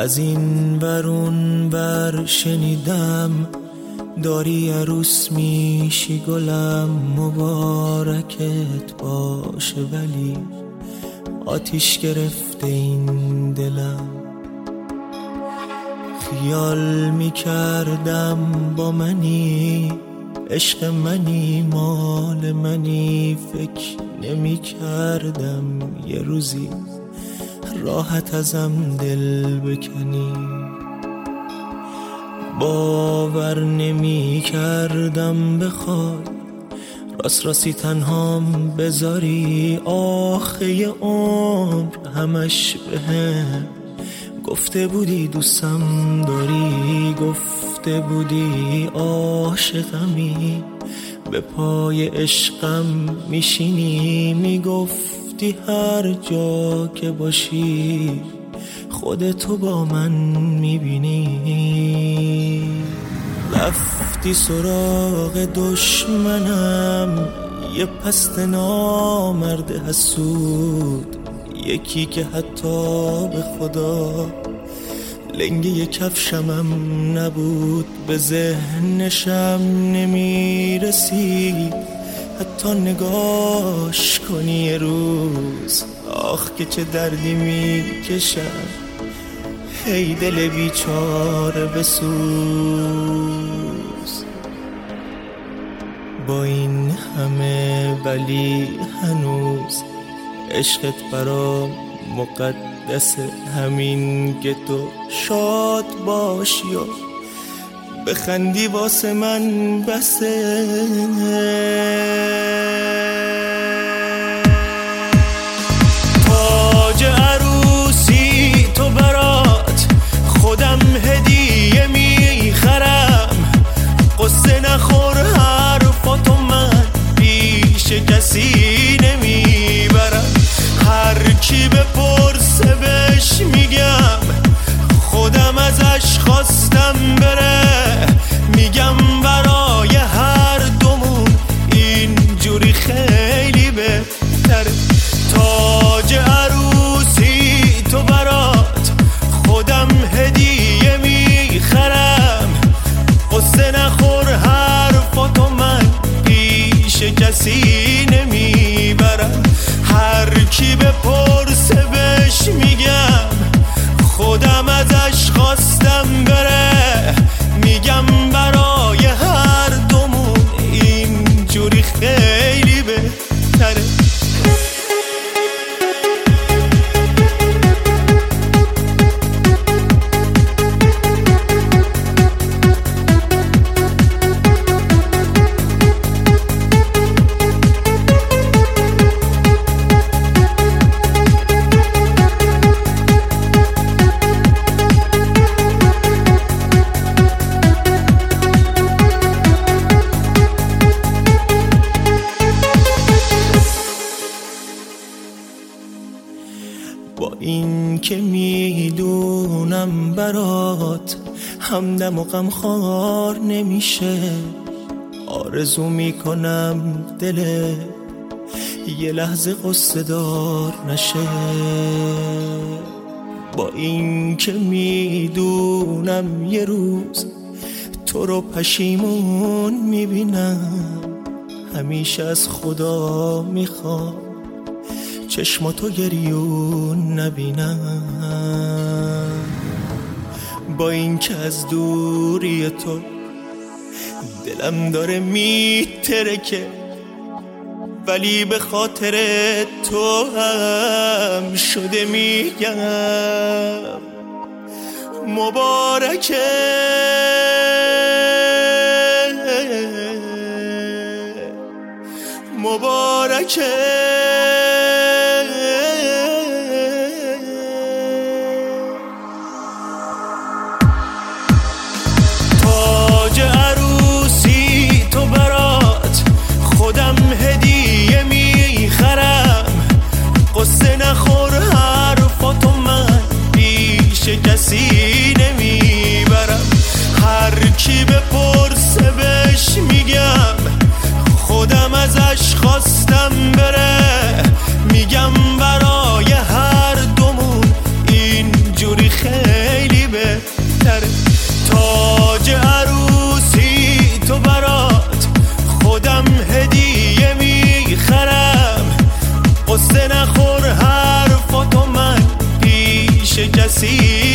از این ورون بر شنیدم داری عروس میشی گلم، مبارکت باشه ولی آتیش گرفته این دلم. خیال میکردم با منی، عشق منی، مال منی، فکر نمیکردم یه روزی راحت ازم دل بکنی. باور نمیکردم بخوای راست راستی تنهام بذاری، آخه یه عمر همش بهم گفته بودی دوستم داری، گفته بودی عاشقمی، به پای عشقم میشینی، میگفتی هر جا که باشی خودتو با من میبینی. رفتی سراغ دشمنم، یه پست نامرد حسود، یکی که حتی به خدا لنگه کفشمم نبود، به ذهنشم نمیرسید حتی نگاش کنی یه روز. آخ که چه دردی میکشم، هی دل بیچاره بسوز. با این همه ولی هنوز عشقت برام مقدسه، همین که تو شاد باشی و بخندی واسه من بسه. تاج عروسی تو برات خودم هدیه میخرم، قصه نخور حرفاتو من پیش کسی نمیبرم. هر کی بپرسه بهش میگم خودم ازش خواستم بره، میگم برای هر دومون اینجوری خیلی بهتره. تاج عروسی تو برات خودم هدیه میخرم، قصه نخور حرفاتو من پیش کسی نمیبرم. هر کی بپرسه بهش میگم خودم ازش خواستم بره، میگم برای هر دومون اینجوری خیلی بهتره. با این که میدونم برات همدم و غمخوار نمیشه، آرزو میکنم دل یه لحظه قصه دار نشه. با این که میدونم یه روز تو رو پشیمون میبینم، همیشه از خدا میخوام چشماتو گریون نبینم. با این که از دوری تو دلم داره میترکه، ولی به خاطر تو هم شده میگم مبارکه. مبارکه. تاج عروسی تو برات خودم هدیه میخرم، قصه نخور حرفاتو من پیش کسی نمیبرم. هر کی بپرسه بهش میگم خودم ازش خواستم بره، کسی